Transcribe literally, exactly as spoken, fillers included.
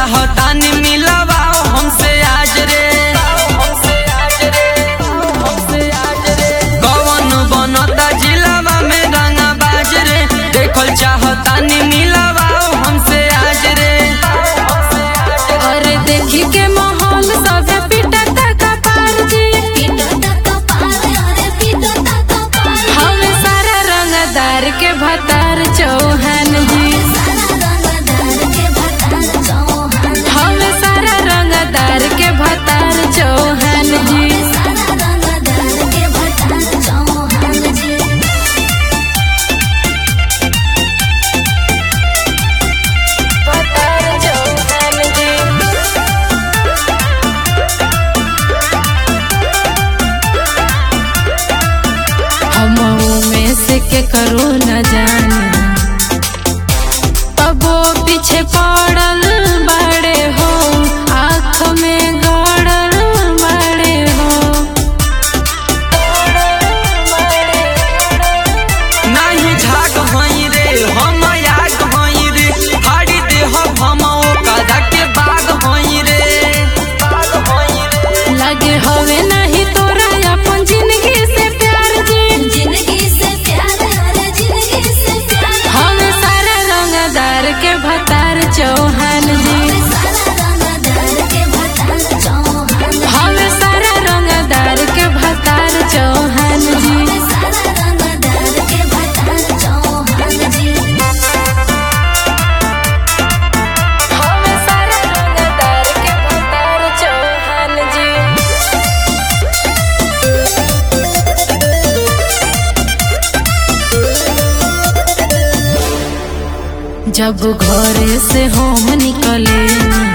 चाहतानी मिलवाओ हमसे आज रे। कौन बनता जिलावा में रंगा बाज रे, देखल चाहतानी मिलवाओ हमसे आज रे। अरे देखी के माहौल सब पिटता कपार जी, हमें सारा रंगदार के भतार चौहान जी, हमें सारा रंगदार के भतार चौहान जी। के करो न जाने अब वो पीछे पड़ल बड़े हो, आँख में गड़ल बड़े हो। नहीं झाग हई रे हम याग हई रे, हाड़ी देह भमो कदा के बाग हई रे। लगे हवे नहीं तोरा अपन जिंदगी से प्यार जी, जिंदगी से प्यार, अरे जिंदगी से प्यार। हमें सारा रंगदार के भतार चौहान जी, हमें सारा रंगदार के भतार चौहान जी। जब घरे से हम निकले